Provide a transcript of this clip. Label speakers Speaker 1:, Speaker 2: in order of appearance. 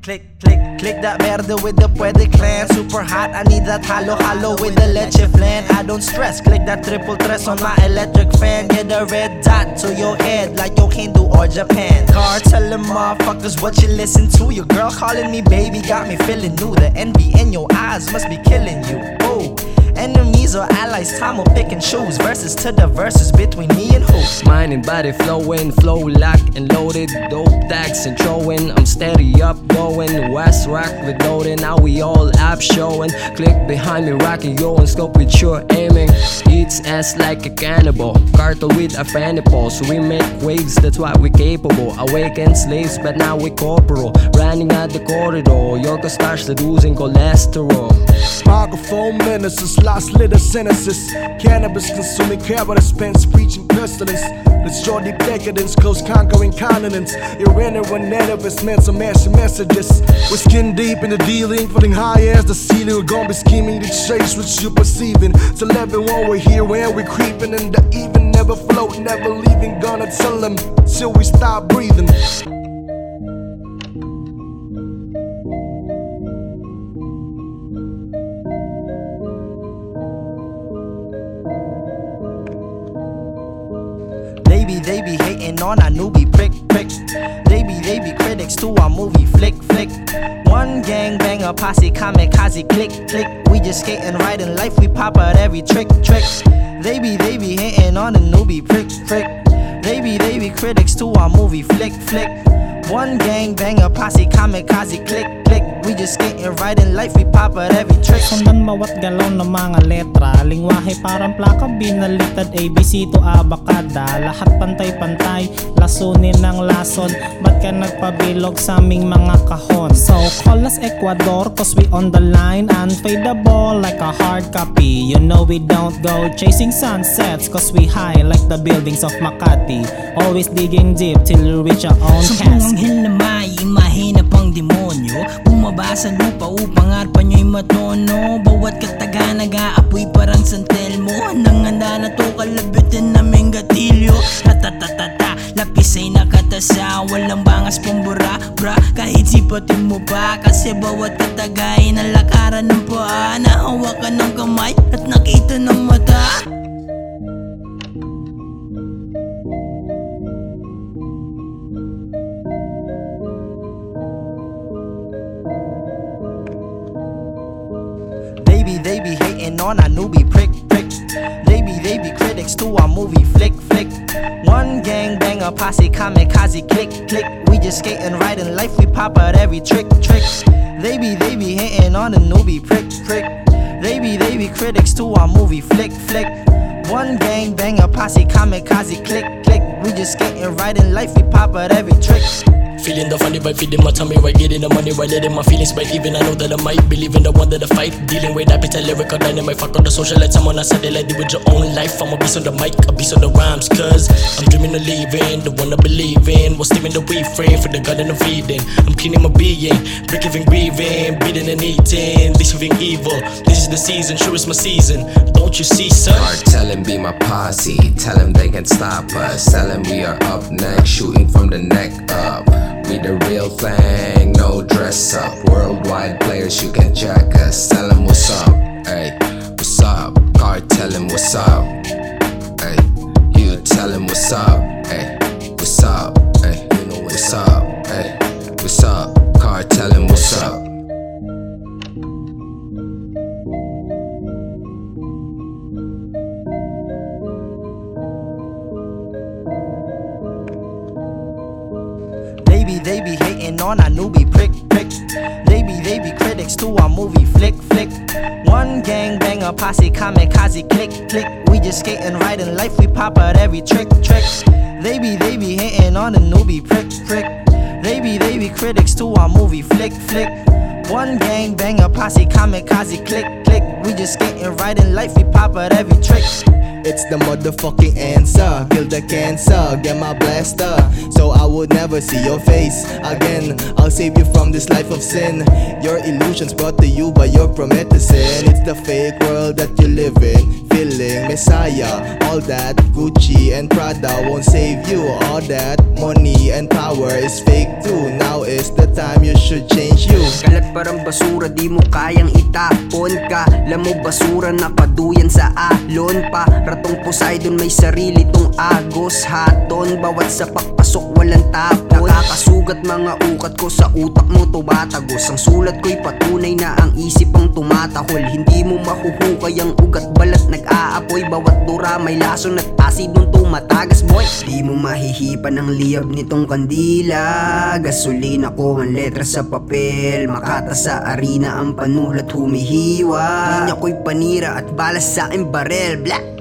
Speaker 1: Click that verde with the puede clan. Super hot, I need that halo with the leche flan. I don't stress, click that triple tres on my electric fan. Get a red dot to your head like your Hindu or Japan. Cartellin' motherfuckers, what you listen to? Your girl calling me baby got me feeling new. The envy in your eyes must be killing you. Oh, enemies or allies, time will pick and choose. Verses to the verses between me and who?
Speaker 2: Mind and body flowing, flow locked and loaded. Dope tags and throwing, I'm steady up going. West rock reloading, now we all up showing. Click behind me, rocking yo and scope with sure aiming. Eats ass like a cannibal, cartel with a fanny pulse. We make waves, that's why we capable. Awakened slaves, but now we corporal. Running out the corridor, Yorko starts seducing cholesterol.
Speaker 3: Microphone menaces, lost little sentences. Cannabis consuming carrot spends preaching pestilence. Let's draw deep decadence, close conquering continents. Your inner one nervous meant some mashing messages. We're skin deep in the dealing, floating high as the ceiling. We're gonna be scheming to chase what you're perceiving. Till everyone we're here and we're creeping in the even. Never float, never leaving. Gonna tell them till we stop breathing.
Speaker 1: They be hating on our newbie prick. They be critics to our movie flick. One gang banger posse kamikaze click. We just skating right in life, we pop out every trick. They be hating on the newbie prick. They be critics to our movie flick. One gang banger posse kamikaze click. We just skating right in life, we pop out every trick.
Speaker 4: Sundan bawat galaw ng mga letra. Lingwahe parang plaka, binalitad ABC to abakada. Lahat pantay-pantay, lasunin ng lason. Ba't ka nagpabilog sa aming mga kahon? So call us Ecuador, cause we on the line. Unfadable like a hard copy. You know we don't go chasing sunsets, cause we high like the buildings of Makati. Always digging deep till we reach our own casket.
Speaker 5: Sampung anghel na may imahe na pang demonyo, bumaba sa lupa upang arpa nyo'y matono. Bawat kataga nag-aapoy parang santel mo. Nanganda na to, kalabitin naming gatilyo. Ratatatata, lapis ay nakatasa. Walang bangas pambura, bra, kahit sipatin mo pa. Kasi bawat kataga ay nalakaran ng paa. Nahawakan ng kamay at nakita ng mata.
Speaker 1: They be hating on our newbie prick. They be critics to our movie flick. One gang banger posse kamikaze click. We just skating right in life, we pop out every trick. They be hating on the newbie prick. They be critics to our movie flick. One gang banger posse kamikaze click. We just skating right in life, we pop out every trick.
Speaker 6: Feeling the funny vibe, feeding my tummy right, getting the money right, letting my feelings bite. Even I know that I might believe in the one that I fight. Dealing with appetite, lyrical dynamite. Fuck on the social, let someone I said they like, deal with your own life. I'm a beast on the mic, a beast on the rhymes. Cause I'm dreaming of leaving, the one I believe in. Was steaming the weed frame for the garden of Eden. I'm cleaning my being, breaking and grieving, breathing and eating, deceiving evil. This is the season, sure it's my season. Don't you see, son?
Speaker 7: Tell him be my posse, tell him they can stop us. Tell him we are up next, shooting from the neck up. We the real thing, no dress up. Worldwide players, you can check us. Tell him what's up, hey, what's up? Tell him what's up, hey. You tell him what's up, hey, what's up, hey. You know what's up, hey, what's up? Tell him what's up.
Speaker 1: They be hating on our newbie prick. They be critics to our movie flick. One gang banger posse kamikaze click. We just skating right in life, we pop out every trick. They be hating on the newbie prick. They be critics to our movie flick. One gang banger posse kamikaze click. We just skating right in life, we pop out every trick.
Speaker 3: It's the motherfucking answer. Kill the cancer, get my blaster, so I would never see your face again. I'll save you from this life of sin. Your illusions brought to you by your promethazine. It's the fake world that you live in, feeling Messiah. All that Gucci and Prada won't save you. All that money and power is fake too. Now is the time you should change you.
Speaker 8: Kalat parang basura, di mo kayang itapon ka. Alam mo basura nakaduyan sa alon pa. Ratong Poseidon may sarili tong agos haton. Bawat sa pakpasok walang tapon. Nakakasugat mga ukat ko sa utak mo tumatagos. Ang sulat ko'y patunay na ang isip ang tumatahol. Hindi mo mahuhukay ang ugat balat nag-aapoy. Bawat dura may lason at asid nung tumatagas boy. Di mo mahihipan ang liyab nitong kandila. Gasolina ko ang letra sa papel. Makata sa arena ang panulat humihiwa. Linya ko'y panira at balas sa aking barel. Black